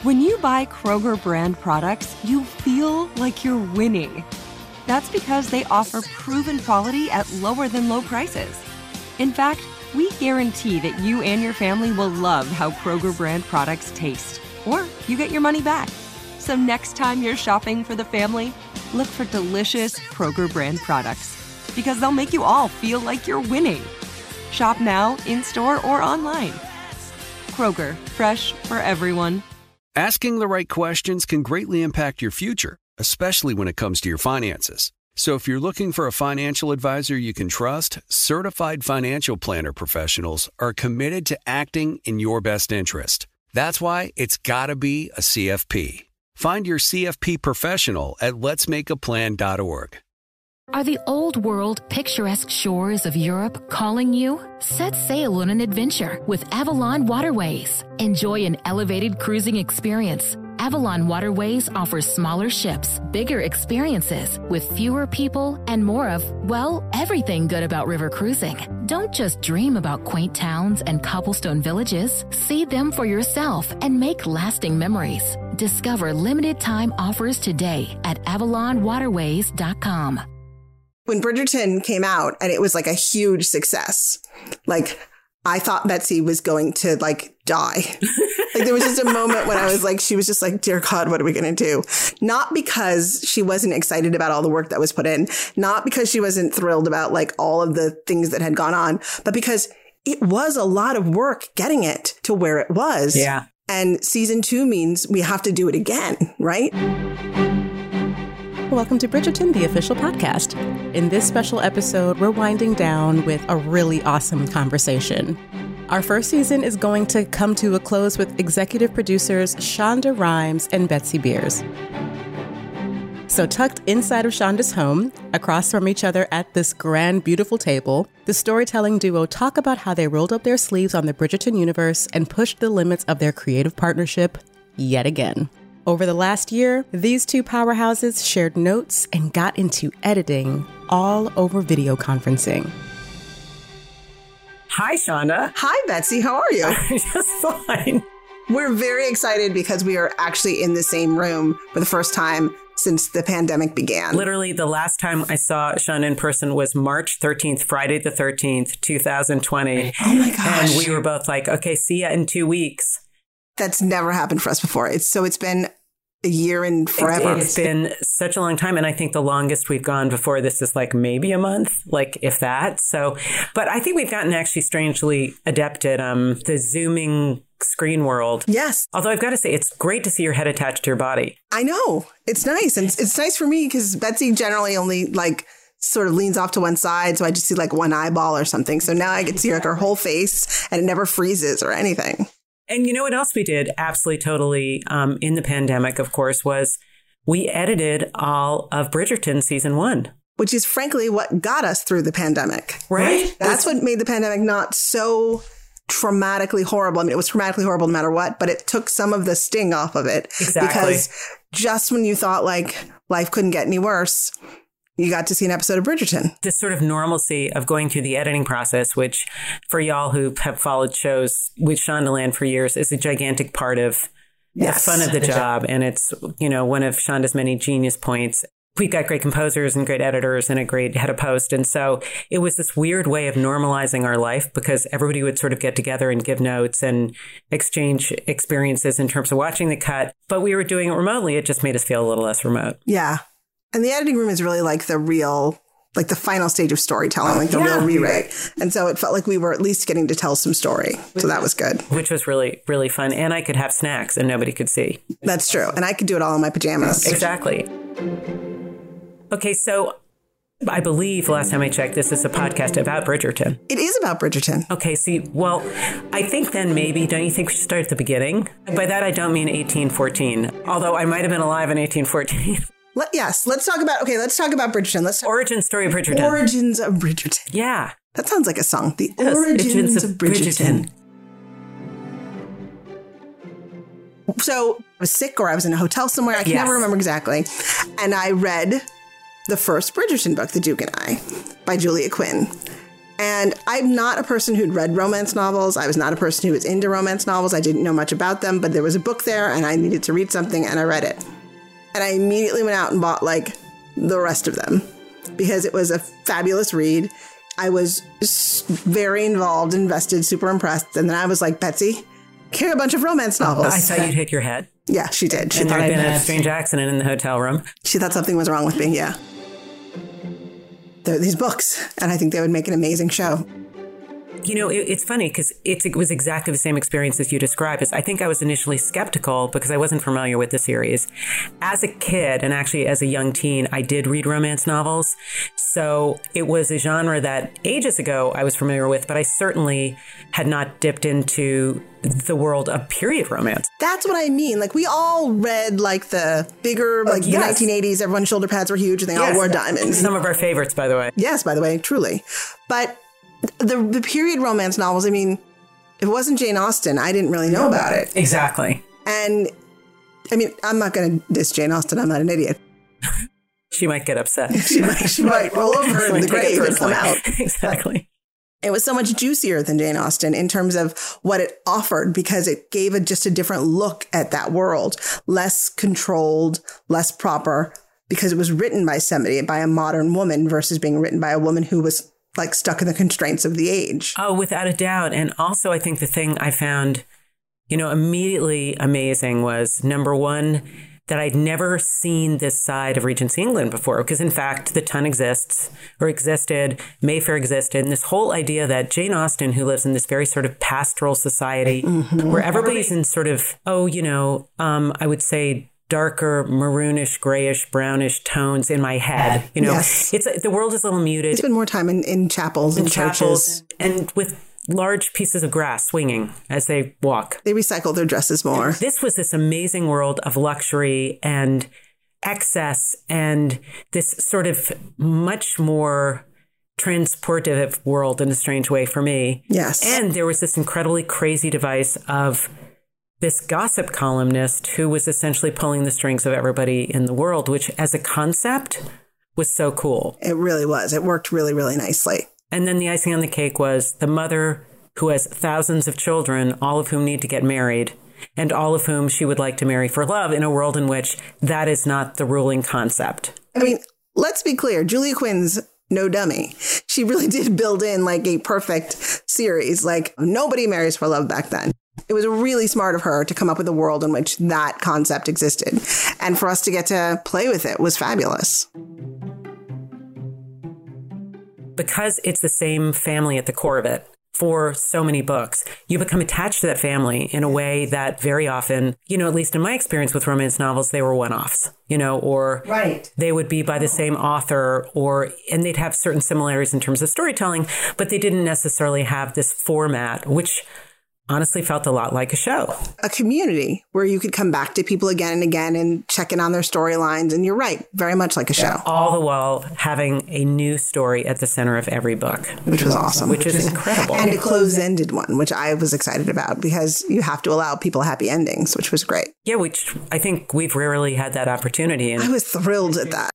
When you buy Kroger brand products, you feel like you're winning. That's because they offer proven quality at lower than low prices. In fact, we guarantee that you and your family will love how Kroger brand products taste, or you get your money back. So next time you're shopping for the family, look for delicious Kroger brand products, because they'll make you all feel like you're winning. Shop now, in-store, or online. Kroger, fresh for everyone. Asking the right questions can greatly impact your future, especially when it comes to your finances. So if you're looking for a financial advisor you can trust, certified financial planner professionals are committed to acting in your best interest. That's why it's got to be a CFP. Find your CFP professional at letsmakeaplan.org. Are the old world picturesque shores of Europe calling you? Set sail on an adventure with Avalon Waterways. Enjoy an elevated cruising experience. Avalon Waterways offers smaller ships, bigger experiences, with fewer people and more of, well, everything good about river cruising. Don't just dream about quaint towns and cobblestone villages. See them for yourself and make lasting memories. Discover limited time offers today at avalonwaterways.com. When Bridgerton came out and it was like a huge success, like I thought Betsy was going to like die. Like there was just a moment when I was like, she was just like, dear God, what are we going to do? Not because she wasn't excited about all the work that was put in, not because she wasn't thrilled about like all of the things that had gone on, but because it was a lot of work getting it to where it was. Yeah. And season 2 means we have to do it again, right? Welcome to Bridgerton, the official podcast. In this special episode, we're winding down with a really awesome conversation. Our first season is going to come to a close with executive producers Shonda Rhimes and Betsy Beers. So tucked inside of Shonda's home, across from each other at this grand, beautiful table, the storytelling duo talk about how they rolled up their sleeves on the Bridgerton universe and pushed the limits of their creative partnership yet again. Over the last year, these two powerhouses shared notes and got into editing, all over video conferencing. Hi, Shonda. Hi, Betsy. How are you? Just fine. We're very excited because we are actually in the same room for the first time since the pandemic began. Literally, the last time I saw Shonda in person was March 13th, Friday the 13th, 2020. Oh my gosh. And we were both like, okay, see ya in 2 weeks. That's never happened for us before. It's been a year and forever. It's been such a long time. And I think the longest we've gone before this is like maybe a month, like if that. So, but I think we've gotten actually strangely adept at the Zooming screen world. Yes. Although I've got to say, it's great to see your head attached to your body. I know. It's nice. And it's nice for me because Betsy generally only like sort of leans off to one side. So I just see like one eyeball or something. So now I get to see like her whole face and it never freezes or anything. And you know what else we did absolutely totally in the pandemic, of course, was we edited all of Bridgerton season 1. Which is frankly what got us through the pandemic. Right? That's what made the pandemic not so traumatically horrible. I mean, it was traumatically horrible no matter what, but it took some of the sting off of it. Exactly. Because just when you thought like life couldn't get any worse, you got to see an episode of Bridgerton. This sort of normalcy of going through the editing process, which for y'all who have followed shows with Shondaland for years, is a gigantic part of the fun of the job. And it's, you know, one of Shonda's many genius points. We've got great composers and great editors and a great head of post. And so it was this weird way of normalizing our life because everybody would sort of get together and give notes and exchange experiences in terms of watching the cut. But we were doing it remotely. It just made us feel a little less remote. Yeah. And the editing room is really like the real, like the final stage of storytelling, like the real rewrite. And so it felt like we were at least getting to tell some story. So that was good. Which was really, really fun. And I could have snacks and nobody could see. That's true. And I could do it all in my pajamas. Exactly. Okay, so I believe last time I checked, this is a podcast about Bridgerton. It is about Bridgerton. Okay, see, well, I think then maybe, don't you think we should start at the beginning? By that, I don't mean 1814, although I might have been alive in 1814. Let's talk about Bridgerton. Origin story of Bridgerton. Origins of Bridgerton. Yeah. That sounds like a song. The Origins of Bridgerton. So I was sick or I was in a hotel somewhere. I can never remember exactly. And I read the first Bridgerton book, The Duke and I, by Julia Quinn. And I'm not a person who'd read romance novels. I was not a person who was into romance novels. I didn't know much about them, but there was a book there and I needed to read something and I read it. And I immediately went out and bought like the rest of them because it was a fabulous read. I was very involved, invested, super impressed. And then I was like, Betsy, carry a bunch of romance novels. I thought you'd hit your head. Yeah, she did. She and thought there had been a strange accident in the hotel room. She thought something was wrong with me, yeah. There are these books, and I think they would make an amazing show. You know, it's funny because it was exactly the same experience as you described. I think I was initially skeptical because I wasn't familiar with the series. As a kid, and actually as a young teen, I did read romance novels. So it was a genre that ages ago I was familiar with, but I certainly had not dipped into the world of period romance. That's what I mean. Like, we all read, like, the bigger, like, the 1980s, everyone's shoulder pads were huge and they all wore diamonds. Some of our favorites, by the way. Yes, by the way, truly. But the period romance novels, I mean, if it wasn't Jane Austen, I didn't really know about it. Exactly. And, I mean, I'm not going to diss Jane Austen. I'm not an idiot. She might get upset. She might roll over in the grave and come out. Exactly. It was so much juicier than Jane Austen in terms of what it offered because it gave just a different look at that world. Less controlled, less proper, because it was written by somebody, by a modern woman versus being written by a woman who was like stuck in the constraints of the age. Oh, without a doubt. And also, I think the thing I found, you know, immediately amazing was, number one, that I'd never seen this side of Regency England before. Because in fact, the Tun exists or existed, Mayfair existed. And this whole idea that Jane Austen, who lives in this very sort of pastoral society where everybody's in sort of, I would say darker maroonish, grayish, brownish tones in my head. You know, it's the world is a little muted. Spend more time in chapels and churches. And with large pieces of grass swinging as they walk. They recycle their dresses more. This was this amazing world of luxury and excess and this sort of much more transportive world in a strange way for me. Yes. And there was this incredibly crazy device of this gossip columnist who was essentially pulling the strings of everybody in the world, which as a concept was so cool. It really was. It worked really, really nicely. And then the icing on the cake was the mother who has thousands of children, all of whom need to get married, and all of whom she would like to marry for love in a world in which that is not the ruling concept. I mean, let's be clear. Julia Quinn's no dummy. She really did build in like a perfect series. Like, nobody marries for love back then. It was really smart of her to come up with a world in which that concept existed. And for us to get to play with it was fabulous. Because it's the same family at the core of it for so many books, you become attached to that family in a way that very often, you know, at least in my experience with romance novels, they were one-offs, you know, or they would be by the same author and they'd have certain similarities in terms of storytelling, but they didn't necessarily have this format, which honestly felt a lot like a show. A community where you could come back to people again and again and check in on their storylines. And you're right, very much like a show. All the while having a new story at the center of every book. Which was awesome. Which is incredible. And a closed-ended one, which I was excited about because you have to allow people happy endings, which was great. Yeah, which I think we've rarely had that opportunity. And I was thrilled at that.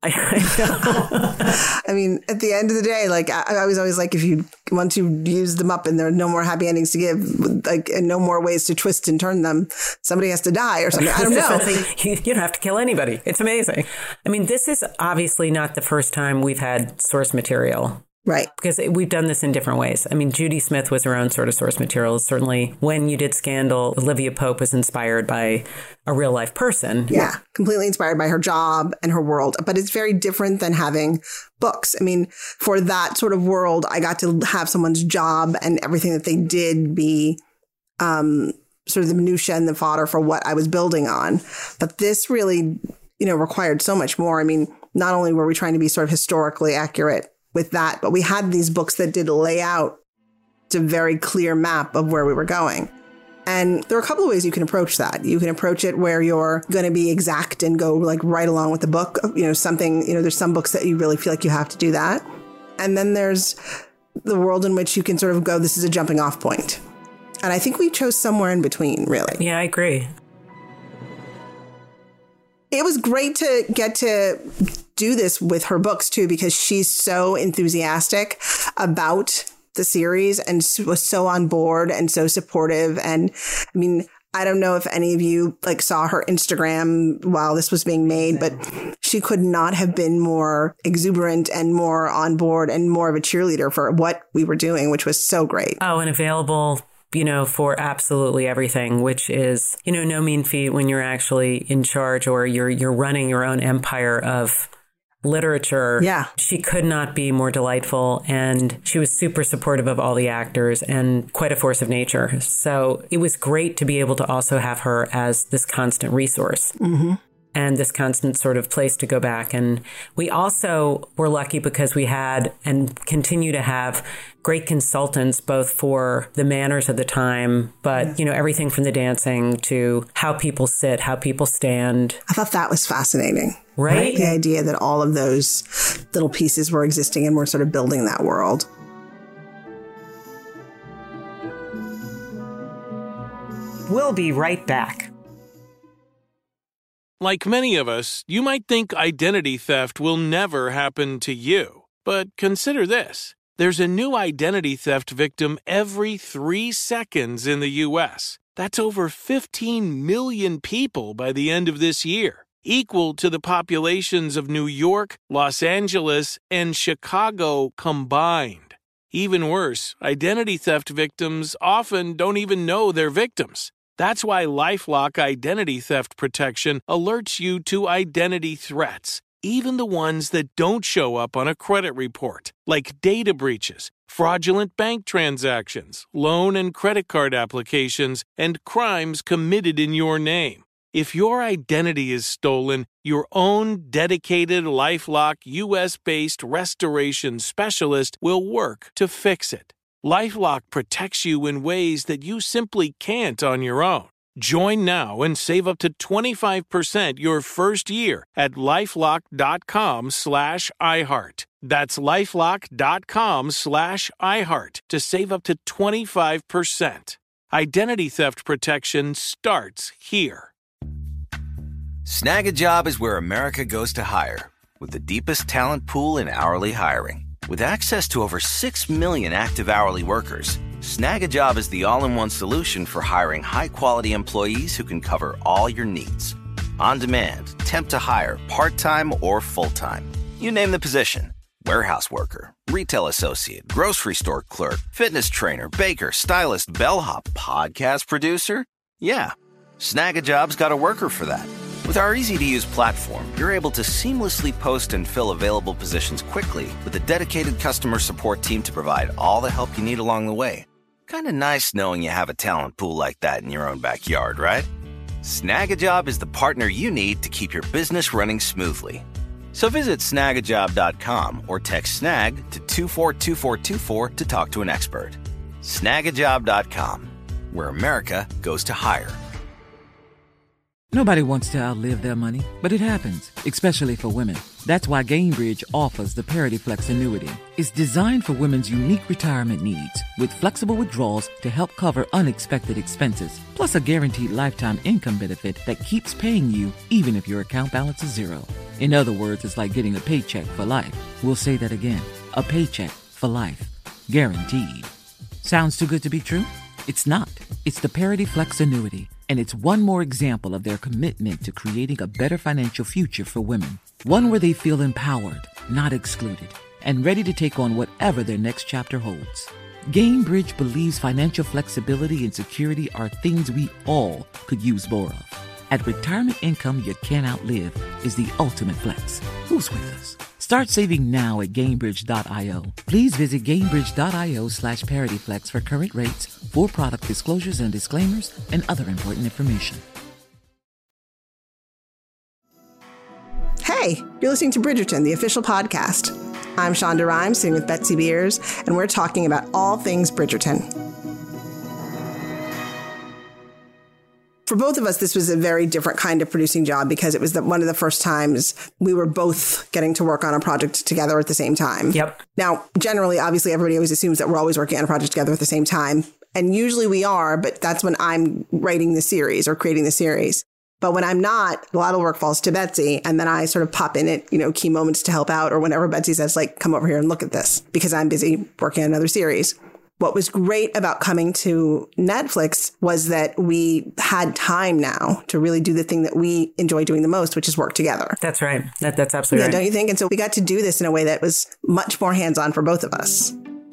I mean, at the end of the day, like I was always like, once you use them up and there are no more happy endings to give, like, and no more ways to twist and turn them, somebody has to die or something. I don't know. You don't have to kill anybody. It's amazing. I mean, this is obviously not the first time we've had source material. Right. Because we've done this in different ways. I mean, Judy Smith was her own sort of source material. Certainly when you did Scandal, Olivia Pope was inspired by a real life person. Yeah, completely inspired by her job and her world. But it's very different than having books. I mean, for that sort of world, I got to have someone's job and everything that they did be sort of the minutiae and the fodder for what I was building on. But this really, required so much more. I mean, not only were we trying to be sort of historically accurate with that, but we had these books that did lay out a very clear map of where we were going. And there are a couple of ways you can approach that. You can approach it where you're going to be exact and go like right along with the book. There's some books that you really feel like you have to do that. And then there's the world in which you can sort of go, this is a jumping off point. And I think we chose somewhere in between, really. Yeah, I agree. It was great to get to do this with her books, too, because she's so enthusiastic about the series and was so on board and so supportive. And I mean, I don't know if any of you like saw her Instagram while this was being made, but she could not have been more exuberant and more on board and more of a cheerleader for what we were doing, which was so great. Oh, and available, for absolutely everything, which is, no mean feat when you're actually in charge or you're running your own empire of literature. Yeah. She could not be more delightful, and she was super supportive of all the actors and quite a force of nature. So it was great to be able to also have her as this constant resource. Mm-hmm. And this constant sort of place to go back. And we also were lucky because we had and continue to have great consultants, both for the manners of the time, but, everything from the dancing to how people sit, how people stand. I thought that was fascinating. Right? The idea that all of those little pieces were existing and we're sort of building that world. We'll be right back. Like many of us, you might think identity theft will never happen to you. But consider this. There's a new identity theft victim every 3 seconds in the U.S. That's over 15 million people by the end of this year, equal to the populations of New York, Los Angeles, and Chicago combined. Even worse, identity theft victims often don't even know they're victims. That's why LifeLock Identity Theft Protection alerts you to identity threats, even the ones that don't show up on a credit report, like data breaches, fraudulent bank transactions, loan and credit card applications, and crimes committed in your name. If your identity is stolen, your own dedicated LifeLock US-based restoration specialist will work to fix it. LifeLock protects you in ways that you simply can't on your own. Join now and save up to 25% your first year at LifeLock.com/iHeart. That's LifeLock.com/iHeart to save up to 25%. Identity theft protection starts here. Snag a Job is where America goes to hire, with the deepest talent pool in hourly hiring. With access to over 6 million active hourly workers, Snag a Job is the all-in-one solution for hiring high-quality employees who can cover all your needs. On demand, temp to hire, part-time or full-time. You name the position. Warehouse worker, retail associate, grocery store clerk, fitness trainer, baker, stylist, bellhop, podcast producer. Yeah, Snag a Job's got a worker for that. With our easy-to-use platform, you're able to seamlessly post and fill available positions quickly with a dedicated customer support team to provide all the help you need along the way. Kind of nice knowing you have a talent pool like that in your own backyard, right? Snag a Job is the partner you need to keep your business running smoothly. So visit snagajob.com or text SNAG to 242424 to talk to an expert. Snagajob.com, where America goes to hire. Nobody wants to outlive their money, but it happens, especially for women. That's why Gainbridge offers the Parity Flex annuity. It's designed for women's unique retirement needs, with flexible withdrawals to help cover unexpected expenses, plus a guaranteed lifetime income benefit that keeps paying you even if your account balance is zero. In other words, it's like getting a paycheck for life. We'll say that again. A paycheck for life. Guaranteed. Sounds too good to be true? It's not. It's the Parity Flex annuity. And it's one more example of their commitment to creating a better financial future for women. One where they feel empowered, not excluded, and ready to take on whatever their next chapter holds. Gainbridge believes financial flexibility and security are things we all could use more of. At retirement income you can't outlive is the ultimate flex. Who's with us? Start saving now at Gainbridge.io. Please visit Gainbridge.io/ParityFlex for current rates, for product disclosures and disclaimers, and other important information. Hey, you're listening to Bridgerton, the official podcast. I'm Shonda Rhimes, sitting with Betsy Beers, and we're talking about all things Bridgerton. For both of us, this was a very different kind of producing job because it was one of the first times we were both getting to work on a project together at the same time. Yep. Now, generally, obviously, everybody always assumes that we're always working on a project together at the same time. And usually we are, but that's when I'm writing the series or creating the series. But when I'm not, a lot of work falls to Betsy. And then I sort of pop in at, key moments to help out, or whenever Betsy says, like, come over here and look at this, because I'm busy working on another series. What was great about coming to Netflix was that we had time now to really do the thing that we enjoy doing the most, which is work together. That's right. That's absolutely right. Don't you think? And so we got to do this in a way that was much more hands-on for both of us.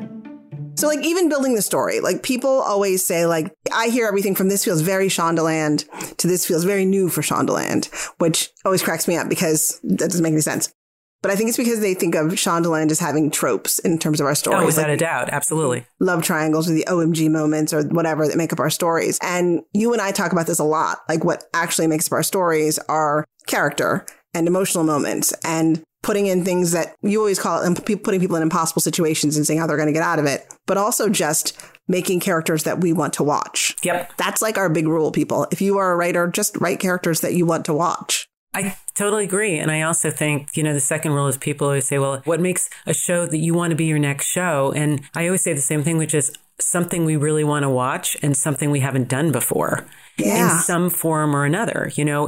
So like even building the story, like people always say, like, I hear everything from this feels very Shondaland to this feels very new for Shondaland, which always cracks me up because that doesn't make any sense. But I think it's because they think of Shondaland as having tropes in terms of our stories. Oh, without a doubt. Absolutely. Love triangles or the OMG moments or whatever that make up our stories. And you and I talk about this a lot. Like what actually makes up our stories are character and emotional moments and putting in things that you always call it, putting people in impossible situations and seeing how they're going to get out of it. But also just making characters that we want to watch. Yep. That's like our big rule, people. If you are a writer, just write characters that you want to watch. I totally agree. And I also think, the second rule is people always say, well, what makes a show that you want to be your next show? And I always say the same thing, which is something we really want to watch and something we haven't done before in some form or another.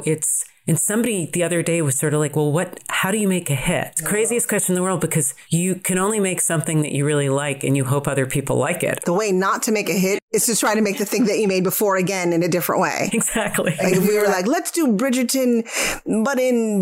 And somebody the other day was sort of like, well, how do you make a hit? It's the craziest question in the world, because you can only make something that you really like and you hope other people like it. The way not to make a hit is to try to make the thing that you made before again in a different way. Exactly. Like if we were like, let's do Bridgerton, but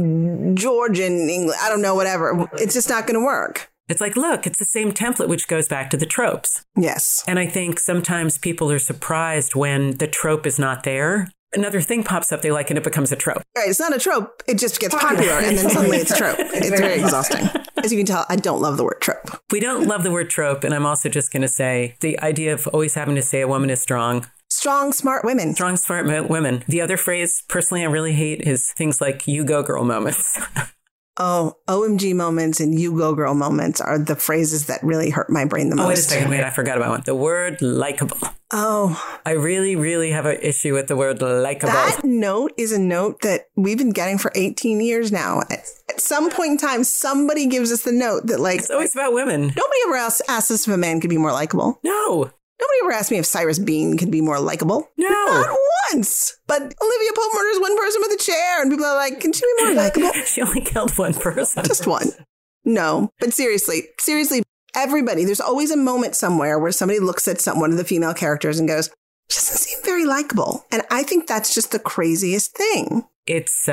in Georgian English, I don't know, whatever. It's just not going to work. It's like, look, it's the same template, which goes back to the tropes. Yes. And I think sometimes people are surprised when the trope is not there. Another thing pops up they like and it becomes a trope. Right. It's not a trope. It just gets popular and then suddenly it's a trope. It's very exhausting. As you can tell, I don't love the word trope. We don't love the word trope. And I'm also just going to say the idea of always having to say a woman is strong. Strong, smart women. Strong, smart women. The other phrase, personally, I really hate is things like you go girl moments. Oh, OMG moments and you go girl moments are the phrases that really hurt my brain the most. Oh, wait a second. I forgot about one. The word likable. Oh. I really, really have an issue with the word likable. That note is a note that we've been getting for 18 years now. At some point in time, somebody gives us the note that like... It's always about women. Nobody ever asks us if a man could be more likable. No. Nobody ever asked me if Cyrus Bean could be more likable. No. Not once. But Olivia Pope murders one person with a chair and people are like, can she be more likable? She only killed one person. Just one. No. But seriously, everybody, there's always a moment somewhere where somebody looks at one of the female characters and goes, she doesn't seem very likable. And I think that's just the craziest thing. It's,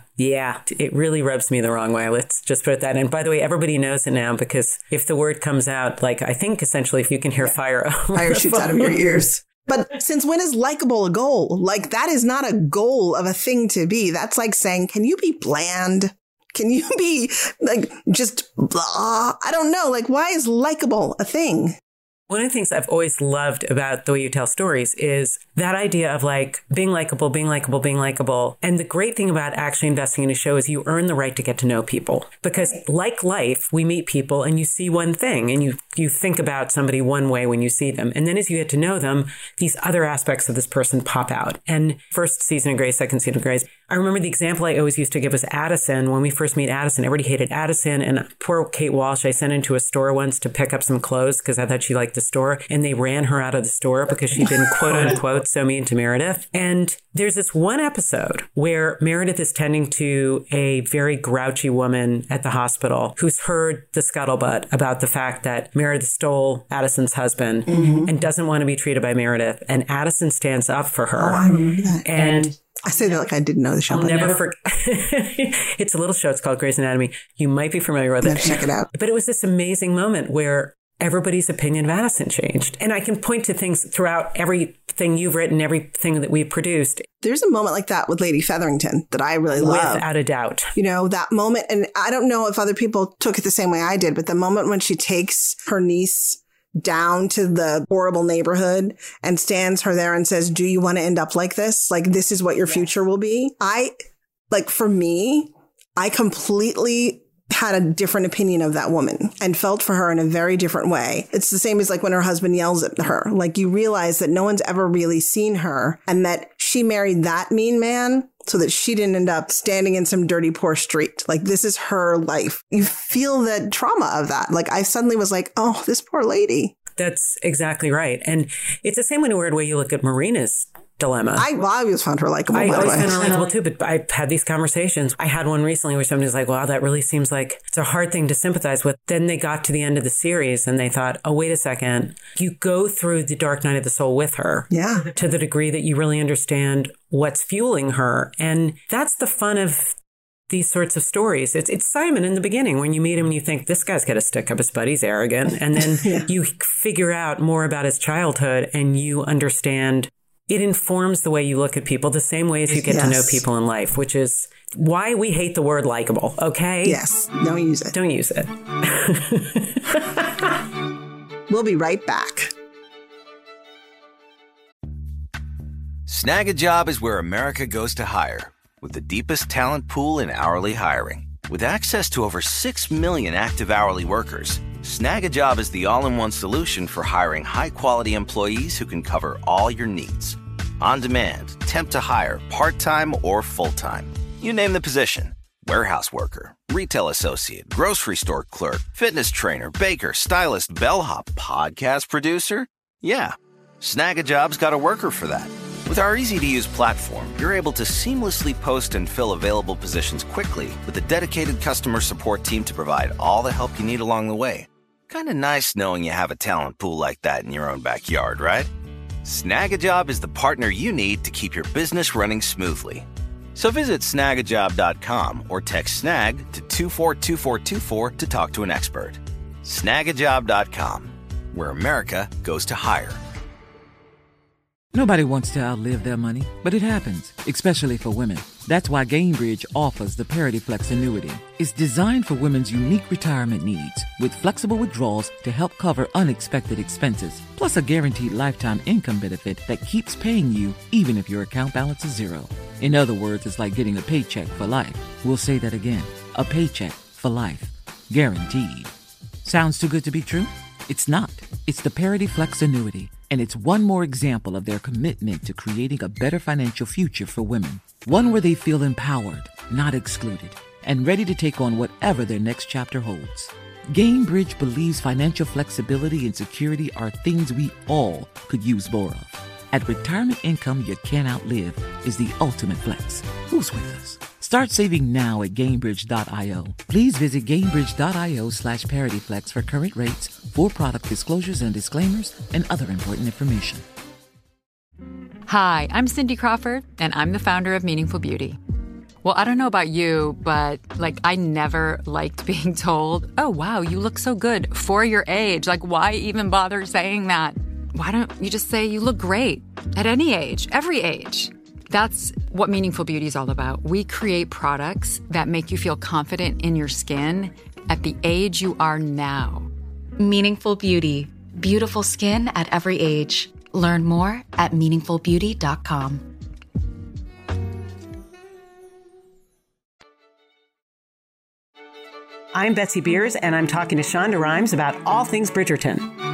it really rubs me the wrong way. Let's just put that in. By the way, everybody knows it now because if the word comes out, like, I think essentially if you can hear fire shoots out of your ears. But since when is likable a goal? Like, that is not a goal of a thing to be. That's like saying, can you be bland? Can you be like just blah? I don't know. Like, why is likable a thing? One of the things I've always loved about the way you tell stories is that idea of like being likable, being likable, being likable. And the great thing about actually investing in a show is you earn the right to get to know people. Because like life, we meet people and you see one thing and you think about somebody one way when you see them. And then as you get to know them, these other aspects of this person pop out. And first season of Grey's, second season of Grey's, I remember the example I always used to give was Addison. When we first meet Addison, everybody hated Addison. And poor Kate Walsh, I sent into a store once to pick up some clothes because I thought she liked the store. And they ran her out of the store because she'd been quote unquote so mean to Meredith. And there's this one episode where Meredith is tending to a very grouchy woman at the hospital who's heard the scuttlebutt about the fact that Meredith stole Addison's husband and doesn't want to be treated by Meredith. And Addison stands up for her. Oh, I remember that. And I say that like I didn't know the show. I'll never forget. It's a little show. It's called Grey's Anatomy. You might be familiar with it. Check it out. But it was this amazing moment where everybody's opinion of Addison changed. And I can point to things throughout everything you've written, everything that we've produced. There's a moment like that with Lady Featherington that I really love. Without a doubt. You know, that moment, and I don't know if other people took it the same way I did, but the moment when she takes her niece down to the horrible neighborhood and stands her there and says, do you want to end up like this? Like, this is what your future will be. For me, I completely had a different opinion of that woman and felt for her in a very different way. It's the same as like when her husband yells at her. Like, you realize that no one's ever really seen her and that she married that mean man so that she didn't end up standing in some dirty, poor street. Like, this is her life. You feel the trauma of that. Like, I suddenly was like, oh, this poor lady. That's exactly right. And it's the same in a weird way you look at Marina's dilemma. I always found her likable. I by the always way. found her likable too, but I've had these conversations. I had one recently where somebody's like, wow, that really seems like it's a hard thing to sympathize with. Then they got to the end of the series and they thought, oh, wait a second. You go through the dark night of the soul with her. Yeah. To the degree that you really understand what's fueling her. And that's the fun of these sorts of stories. It's Simon in the beginning when you meet him and you think, this guy's got a stick up his butt, he's arrogant. And then you figure out more about his childhood and you understand it informs the way you look at people the same way as you get to know people in life, which is why we hate the word likable, okay? Yes. Don't use it. Don't use it. We'll be right back. Snag a Job is where America goes to hire, with the deepest talent pool in hourly hiring. With access to over 6 million active hourly workers, Snag a Job is the all-in-one solution for hiring high-quality employees who can cover all your needs. On demand, temp to hire, part-time or full-time. You name the position. Warehouse worker, retail associate, grocery store clerk, fitness trainer, baker, stylist, bellhop, podcast producer. Yeah, Snag a Job's got a worker for that. With our easy-to-use platform, you're able to seamlessly post and fill available positions quickly with a dedicated customer support team to provide all the help you need along the way. Kind of nice knowing you have a talent pool like that in your own backyard, right? Snag a Job is the partner you need to keep your business running smoothly. So visit snagajob.com or text snag to 242424 to talk to an expert. Snagajob.com, where America goes to hire. Nobody wants to outlive their money, but it happens, especially for women. That's why Gainbridge offers the Parity Flex annuity. It's designed for women's unique retirement needs, with flexible withdrawals to help cover unexpected expenses, plus a guaranteed lifetime income benefit that keeps paying you even if your account balance is zero. In other words, it's like getting a paycheck for life. We'll say that again. A paycheck for life. Guaranteed. Sounds too good to be true? It's not. It's the Parity Flex annuity. And it's one more example of their commitment to creating a better financial future for women. One where they feel empowered, not excluded, and ready to take on whatever their next chapter holds. Gainbridge believes financial flexibility and security are things we all could use more of. At retirement income you can't outlive is the ultimate flex. Who's with us? Start saving now at Gainbridge.io. Please visit Gainbridge.io/ParityFlex for current rates, for product disclosures and disclaimers, and other important information. Hi, I'm Cindy Crawford, and I'm the founder of Meaningful Beauty. Well, I don't know about you, but I never liked being told, oh, wow, you look so good for your age. Why even bother saying that? Why don't you just say you look great at any age, every age? That's what Meaningful Beauty is all about. We create products that make you feel confident in your skin at the age you are now. Meaningful Beauty. Beautiful skin at every age. Learn more at meaningfulbeauty.com. I'm Betsy Beers, and I'm talking to Shonda Rhimes about all things Bridgerton.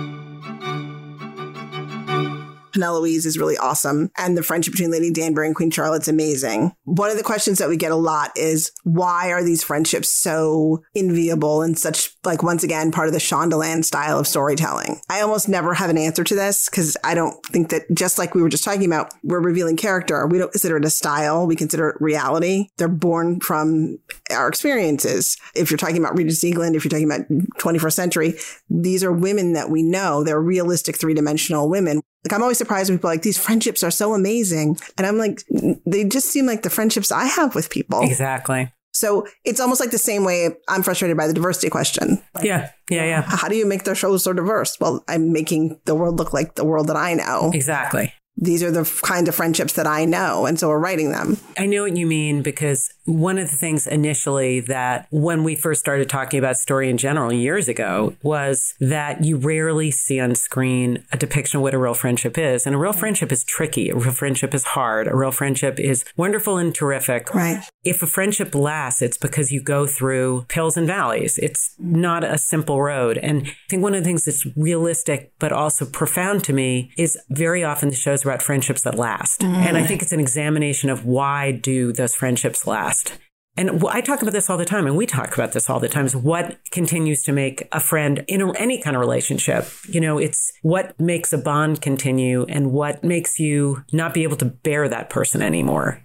Penelope's is really awesome. And the friendship between Lady Danbury and Queen Charlotte's amazing. One of the questions that we get a lot is, why are these friendships so enviable and such, once again, part of the Shondaland style of storytelling? I almost never have an answer to this because I don't think that, just like we were just talking about, we're revealing character. We don't consider it a style. We consider it reality. They're born from our experiences. If you're talking about Regent England, if you're talking about 21st century, these are women that we know. They're realistic, three-dimensional women. I'm always surprised when people are like, these friendships are so amazing. And I'm like, they just seem like the friendships I have with people. Exactly. So it's almost like the same way I'm frustrated by the diversity question. Yeah. How do you make their shows so diverse? Well, I'm making the world look like the world that I know. Exactly. These are the kind of friendships that I know. And so we're writing them. I know what you mean, because one of the things initially that when we first started talking about story in general years ago was that you rarely see on screen a depiction of what a real friendship is. And a real friendship is tricky. A real friendship is hard. A real friendship is wonderful and terrific. Right. If a friendship lasts, it's because you go through hills and valleys. It's not a simple road. And I think one of the things that's realistic, but also profound to me, is very often the shows about friendships that last. And I think it's an examination of why do those friendships last. And I talk about this all the time, and we talk about this all the time, is what continues to make a friend in any kind of relationship. It's what makes a bond continue and what makes you not be able to bear that person anymore.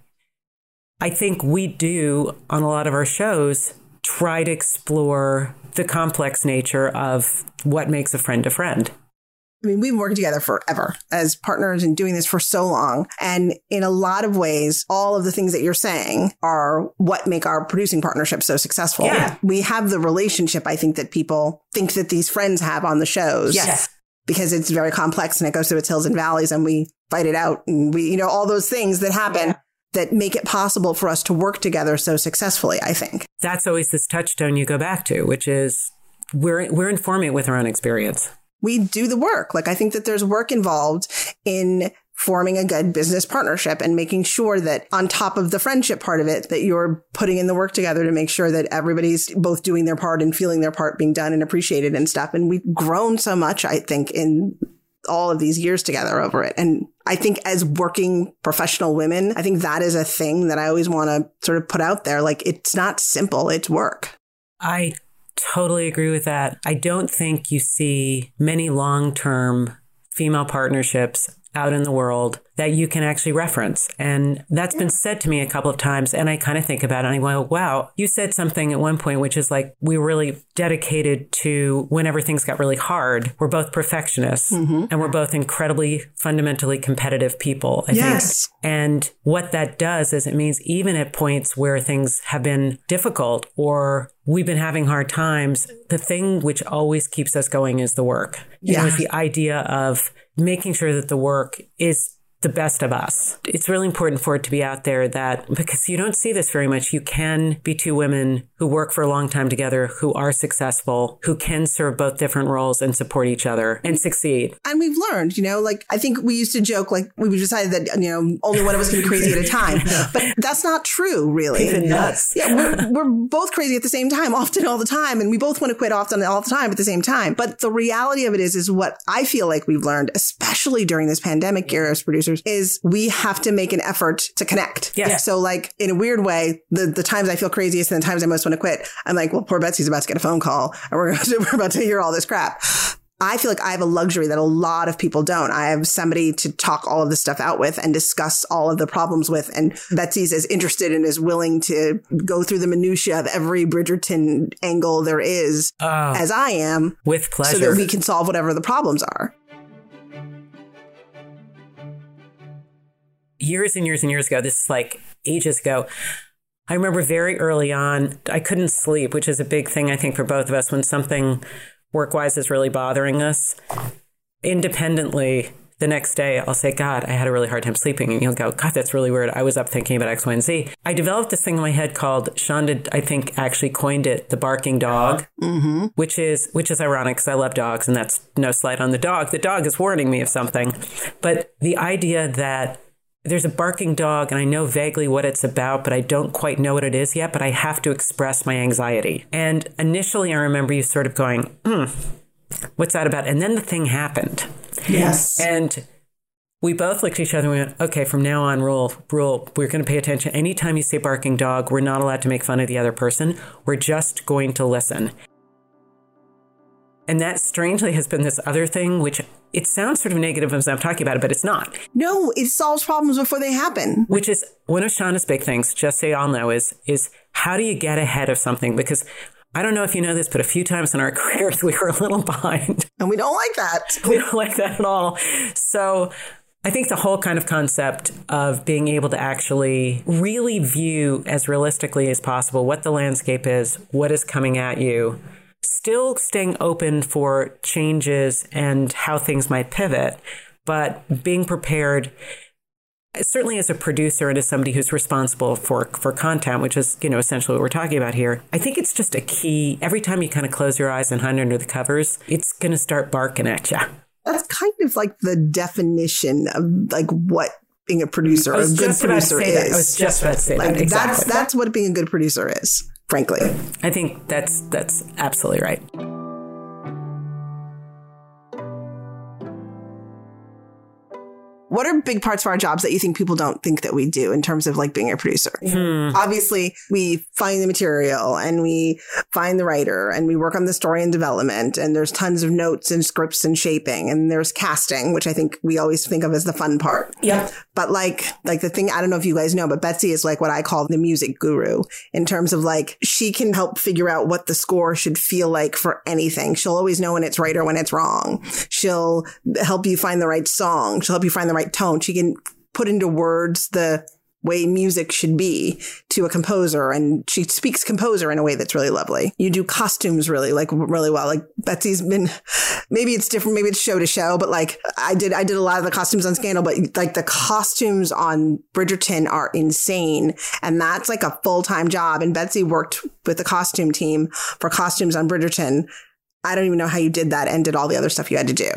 I think we do, on a lot of our shows, try to explore the complex nature of what makes a friend a friend. I mean, we've been working together forever as partners and doing this for so long. And in a lot of ways, all of the things that you're saying are what make our producing partnership so successful. Yeah. We have the relationship, I think, that people think that these friends have on the shows. Yes. Because it's very complex and it goes through its hills and valleys and we fight it out. And we, all those things that happen that make it possible for us to work together so successfully, I think. That's always this touchstone you go back to, which is we're informing it with our own experience. We do the work. I think that there's work involved in forming a good business partnership and making sure that on top of the friendship part of it, that you're putting in the work together to make sure that everybody's both doing their part and feeling their part being done and appreciated and stuff. And we've grown so much, I think, in all of these years together over it. And I think as working professional women, I think that is a thing that I always want to sort of put out there. It's not simple. It's work. I totally agree with that. I don't think you see many long-term female partnerships out in the world that you can actually reference. And that's been said to me a couple of times. And I kind of think about it and I go, wow, you said something at one point, which is we were really dedicated to whenever things got really hard. We're both perfectionists and we're both incredibly fundamentally competitive people, I think. And what that does is it means even at points where things have been difficult or we've been having hard times, the thing which always keeps us going is the work. It's the idea of making sure that the work is the best of us. It's really important for it to be out there because you don't see this very much. You can be two women who work for a long time together, who are successful, who can serve both different roles and support each other and succeed. And we've learned, I think we used to joke, we decided that, only one of us can be crazy at a time. But that's not true, really. Even nuts. Yeah, we're both crazy at the same time, often all the time. And we both want to quit often all the time at the same time. But the reality of it is what I feel like we've learned, especially during this pandemic era as producers, is we have to make an effort to connect. Yes. So in a weird way, the times I feel craziest and the times I most want to quit, I'm well, poor Betsy's about to get a phone call and we're about to hear all this crap. I feel like I have a luxury that a lot of people don't. I have somebody to talk all of this stuff out with and discuss all of the problems with. And Betsy's as interested and as willing to go through the minutia of every Bridgerton angle there is as I am. With pleasure. So that we can solve whatever the problems are. Years and years and years ago, this is ages ago, I remember very early on, I couldn't sleep, which is a big thing, I think, for both of us when something work-wise is really bothering us. Independently, the next day, I'll say, God, I had a really hard time sleeping. And you'll go, God, that's really weird. I was up thinking about X, Y, and Z. I developed this thing in my head called, Shonda, I think, actually coined it, the barking dog, which is ironic because I love dogs, and that's no slight on the dog. The dog is warning me of something. But the idea that there's a barking dog and I know vaguely what it's about, but I don't quite know what it is yet, but I have to express my anxiety. And initially I remember you sort of going, what's that about? And then the thing happened. Yes. And we both looked at each other and we went, okay, from now on, rule, we're going to pay attention. Anytime you say barking dog, we're not allowed to make fun of the other person. We're just going to listen. And that strangely has been this other thing, which it sounds sort of negative as I'm talking about it, but it's not. No, it solves problems before they happen. Which is one of Shonda's big things, just so y'all know, is how do you get ahead of something? Because I don't know if you know this, but a few times in our careers, we were a little behind. And we don't like that. We don't like that at all. So I think the whole kind of concept of being able to actually really view as realistically as possible what the landscape is, what is coming at you, still staying open for changes and how things might pivot, but being prepared, certainly as a producer and as somebody who's responsible for content, which is, essentially what we're talking about here. I think it's just a key. Every time you kind of close your eyes and hide under the covers, it's going to start barking at you. That's kind of the definition of what being a producer, a good producer is. I was just about to say that. Exactly. That's what being a good producer is, frankly. I think that's absolutely right. what are big parts of our jobs that you think people don't think that we do in terms of like being a producer? Obviously, we find the material and we find the writer and we work on the story and development. And there's tons of notes and scripts and shaping. And there's casting, which I think we always think of as the fun part. Yep. But like the thing, I don't know if you guys know, but Betsy is like what I call the music guru in terms of like, she can help figure out what the score should feel like for anything. She'll always know when it's right or when it's wrong. She'll help you find the right song. She'll help you find the right tone. She can put into words the way music should be to a composer, and she speaks composer in a way that's really lovely. You do costumes really well. Like Betsy's been, maybe it's different, maybe it's show to show, but like I did a lot of the costumes on Scandal, but like the costumes on Bridgerton are insane, and that's like a full-time job. And Betsy worked with the costume team for costumes on Bridgerton. I don't even know how you did that and did all the other stuff you had to do.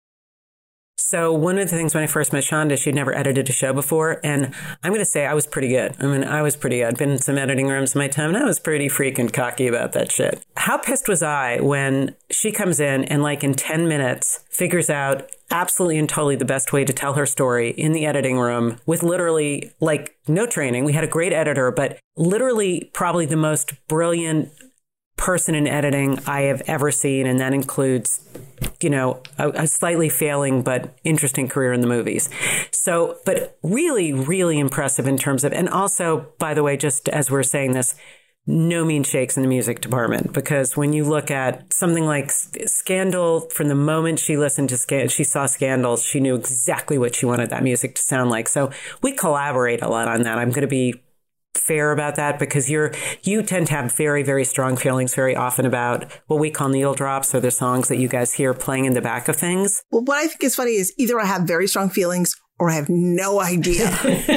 So one of the things when I first met Shonda, she'd never edited a show before. And I'm going to say I was pretty good. I was pretty good. I'd been in some editing rooms in my time, and I was pretty freaking cocky about that shit. How pissed was I when she comes in and like in 10 minutes figures out absolutely and totally the best way to tell her story in the editing room with literally like no training. We had a great editor, but literally probably the most brilliant person in editing I have ever seen. And that includes, you know, a slightly failing but interesting career in the movies. So, but really, really impressive in terms of, and also, by the way, just as we're saying this, no mean shakes in the music department, because when you look at something like Scandal, from the moment she listened to she saw Scandal, she knew exactly what she wanted that music to sound like. So we collaborate a lot on that. I'm going to be fair about that, because you tend to have very, very strong feelings very often about what we call needle drops, or the songs that you guys hear playing in the back of things. Well, what I think is funny is either I have very strong feelings or I have no idea.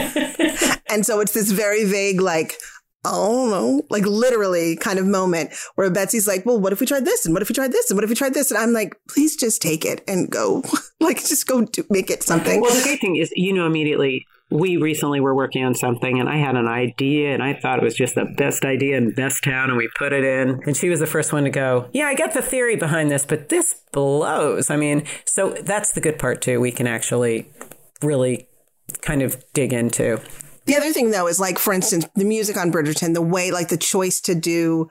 And so it's this very vague, like, I don't know, like literally kind of moment where Betsy's like, well, what if we tried this? And what if we tried this? And what if we tried this? And I'm like, please just take it and go. Like, just go make it something. Well, the great thing is, you know, immediately, we recently were working on something and I had an idea and I thought it was just the best idea in best town, and we put it in. And she was the first one to go, yeah, I get the theory behind this, but this blows. I mean, so that's the good part too. We can actually really kind of dig into. The other thing, though, is like, for instance, the music on Bridgerton, the way, like the choice to do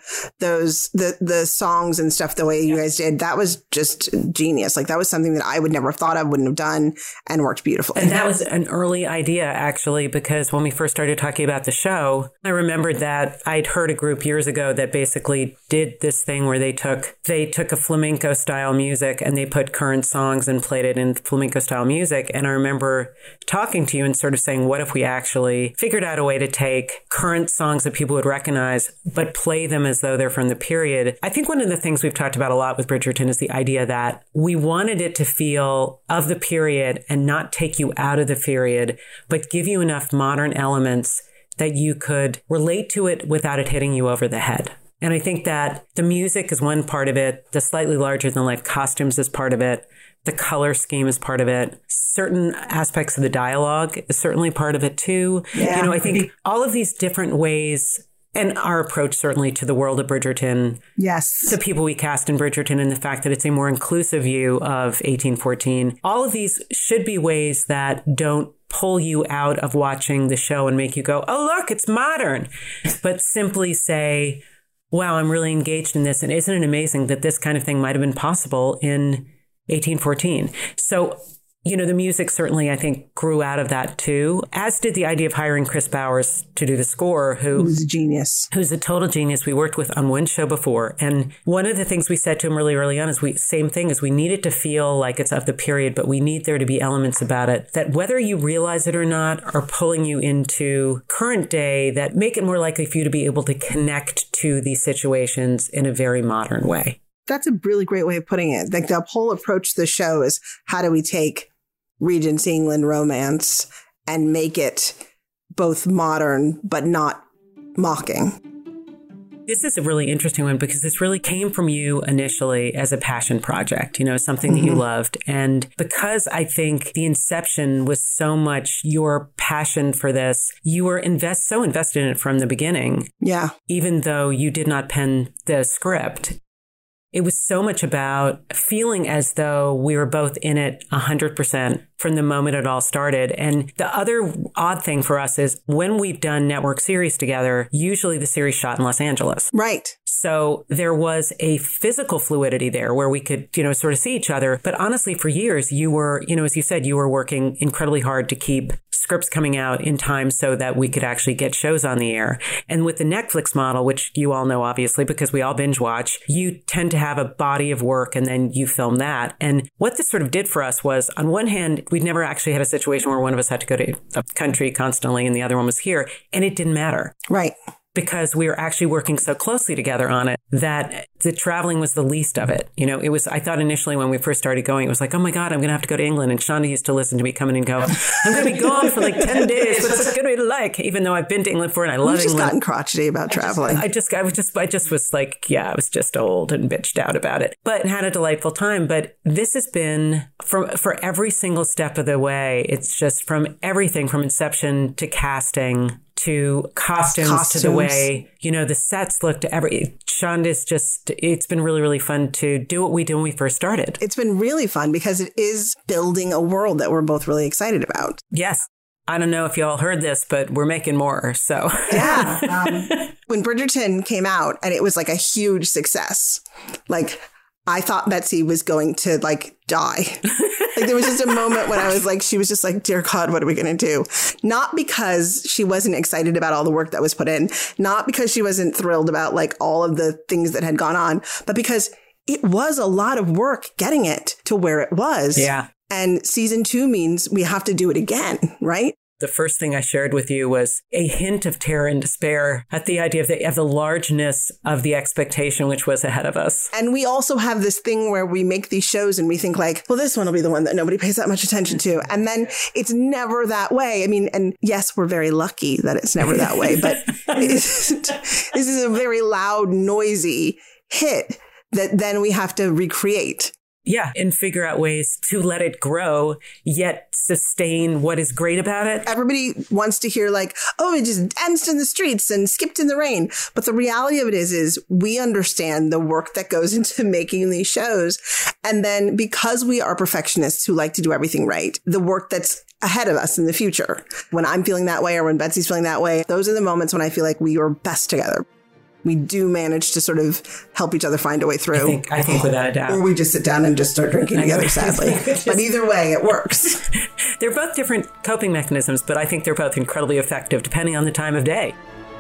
the songs and stuff the way you guys did, that was just genius. Like that was something that I would never have thought of, wouldn't have done, and worked beautifully. And that was an early idea, actually, because when we first started talking about the show, I remembered that I'd heard a group years ago that basically did this thing where they took a flamenco style music and they put current songs and played it in flamenco style music. And I remember talking to you and sort of saying, what if we actually figured out a way to take current songs that people would recognize, but play them as though they're from the period. I think one of the things we've talked about a lot with Bridgerton is the idea that we wanted it to feel of the period and not take you out of the period, but give you enough modern elements that you could relate to it without it hitting you over the head. And I think that the music is one part of it. The slightly larger than life costumes is part of it. The color scheme is part of it. Certain aspects of the dialogue is certainly part of it too. Yeah. You know, I think all of these different ways, and our approach certainly to the world of Bridgerton. Yes. The people we cast in Bridgerton, and the fact that it's a more inclusive view of 1814. All of these should be ways that don't pull you out of watching the show and make you go, oh, look, it's modern. But simply say, wow, I'm really engaged in this. And isn't it amazing that this kind of thing might have been possible in 1814? So, you know, the music certainly, I think, grew out of that too, as did the idea of hiring Chris Bowers to do the score, who's a genius. Who's a total genius. We worked with on one show before. And one of the things we said to him really early on is same thing, is we need it to feel like it's of the period, but we need there to be elements about it that, whether you realize it or not, are pulling you into current day that make it more likely for you to be able to connect to these situations in a very modern way. That's a really great way of putting it. Like the whole approach to the show is, how do we take Regency England romance and make it both modern but not mocking? This is a really interesting one, because this really came from you initially as a passion project, you know, something that you loved. And because I think the inception was so much your passion for this, you were so invested in it from the beginning. Yeah. Even though you did not pen the script. It was so much about feeling as though we were both in it 100% from the moment it all started. And the other odd thing for us is when we've done network series together, usually the series shot in Los Angeles. Right. So there was a physical fluidity there where we could, sort of see each other. But honestly, for years, you were, as you said, you were working incredibly hard to keep scripts coming out in time so that we could actually get shows on the air. And with the Netflix model, which you all know, obviously, because we all binge watch, you tend to have a body of work and then you film that. And what this sort of did for us was, on one hand, we'd never actually had a situation where one of us had to go to a country constantly and the other one was here. And it didn't matter. Right. Because we were actually working so closely together on it that the traveling was the least of it. It was, I thought initially when we first started going, it was like, oh my God, I'm going to have to go to England. And Shonda used to listen to me come in and go, I'm going to be gone for like 10 days. What's it going to be like? Even though I've been to England before and I love England. You've just gotten crotchety about traveling. I just was like, I was just old and bitched out about it, but had a delightful time. But this has been for every single step of the way. It's just from everything from inception to casting to costumes to the way, the sets looked. Shonda's just, it's been really, really fun to do what we did when we first started. It's been really fun because it is building a world that we're both really excited about. Yes. I don't know if you all heard this, but we're making more. So yeah. When Bridgerton came out and it was like a huge success, like I thought Betsy was going to like die. Like there was just a moment when I was like, she was just like, dear God, what are we going to do? Not because she wasn't excited about all the work that was put in, not because she wasn't thrilled about like all of the things that had gone on, but because it was a lot of work getting it to where it was. Yeah. And season 2 means we have to do it again, right? The first thing I shared with you was a hint of terror and despair at the idea of the largeness of the expectation which was ahead of us. And we also have this thing where we make these shows and we think like, well, this one will be the one that nobody pays that much attention to. And then it's never that way. I mean, and yes, we're very lucky that it's never that way, but this is a very loud, noisy hit that then we have to recreate. Yeah, and figure out ways to let it grow, yet sustain what is great about it. Everybody wants to hear like, oh, it just danced in the streets and skipped in the rain. But the reality of it is we understand the work that goes into making these shows. And then because we are perfectionists who like to do everything right, the work that's ahead of us in the future, when I'm feeling that way or when Betsy's feeling that way, those are the moments when I feel like we are best together. We do manage to sort of help each other find a way through. I think without a doubt. Or we just sit down and just start drinking together, sadly. But either way, it works. They're both different coping mechanisms, but I think they're both incredibly effective depending on the time of day.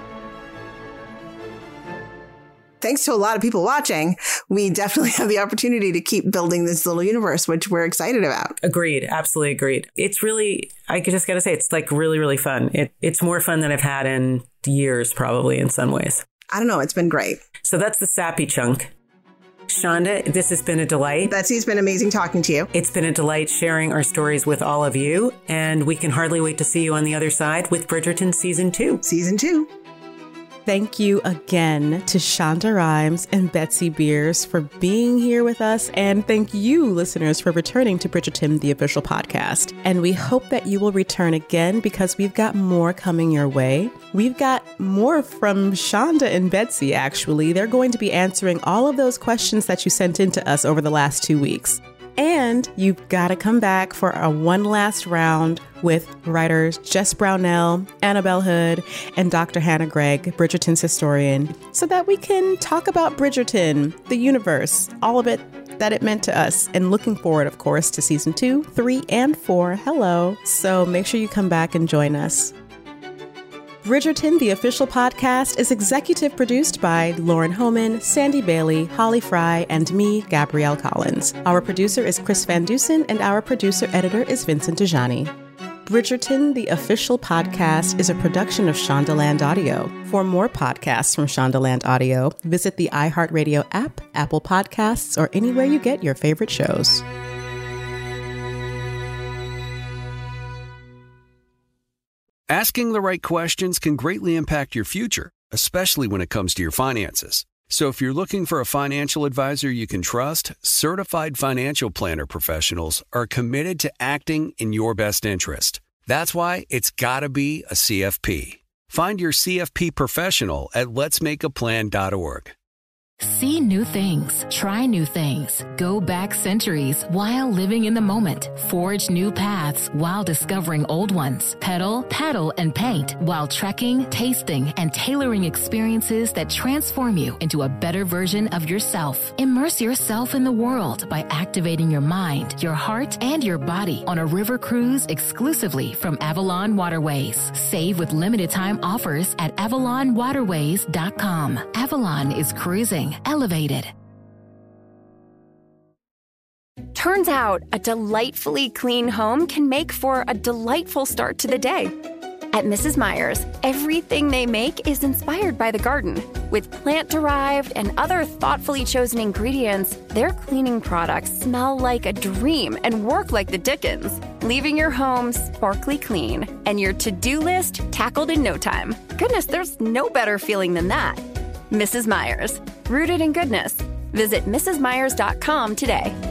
Thanks to a lot of people watching, we definitely have the opportunity to keep building this little universe, which we're excited about. Agreed. Absolutely agreed. It's really, I just got to say, it's like really, really fun. It's more fun than I've had in years, probably, in some ways. I don't know. It's been great. So that's the sappy chunk. Shonda, this has been a delight. Betsy, it's been amazing talking to you. It's been a delight sharing our stories with all of you. And we can hardly wait to see you on the other side with Bridgerton Season 2. Season 2. Thank you again to Shonda Rhimes and Betsy Beers for being here with us. And thank you, listeners, for returning to Bridgerton, the official podcast. And we hope that you will return again because we've got more coming your way. We've got more from Shonda and Betsy, actually. They're going to be answering all of those questions that you sent in to us over the last 2 weeks. And you've got to come back for our one last round with writers Jess Brownell, Annabelle Hood, and Dr. Hannah Gregg, Bridgerton's historian, so that we can talk about Bridgerton, the universe, all of it that it meant to us. And looking forward, of course, to season 2, 3, and 4. Hello. So make sure you come back and join us. Bridgerton, the official podcast, is executive produced by Lauren Homan, Sandy Bailey, Holly Fry, and me, Gabrielle Collins. Our producer is Chris Van Dusen, and our producer-editor is Vincent Dejani. Bridgerton, the official podcast, is a production of Shondaland Audio. For more podcasts from Shondaland Audio, visit the iHeartRadio app, Apple Podcasts, or anywhere you get your favorite shows. Asking the right questions can greatly impact your future, especially when it comes to your finances. So if you're looking for a financial advisor you can trust, certified financial planner professionals are committed to acting in your best interest. That's why it's got to be a CFP. Find your CFP professional at letsmakeaplan.org. See new things, try new things, go back centuries while living in the moment, forge new paths while discovering old ones, pedal, paddle, and paint while trekking, tasting, and tailoring experiences that transform you into a better version of yourself. Immerse yourself in the world by activating your mind, your heart, and your body on a river cruise exclusively from Avalon Waterways. Save with limited time offers at AvalonWaterways.com. Avalon is cruising elevated. Turns out a delightfully clean home can make for a delightful start to the day. At Mrs. Meyer's, everything they make is inspired by the garden. With plant-derived and other thoughtfully chosen ingredients, their cleaning products smell like a dream and work like the Dickens, leaving your home sparkly clean and your to-do list tackled in no time. Goodness, there's no better feeling than that. Mrs. Meyer's, rooted in goodness. Visit mrsmeyers.com today.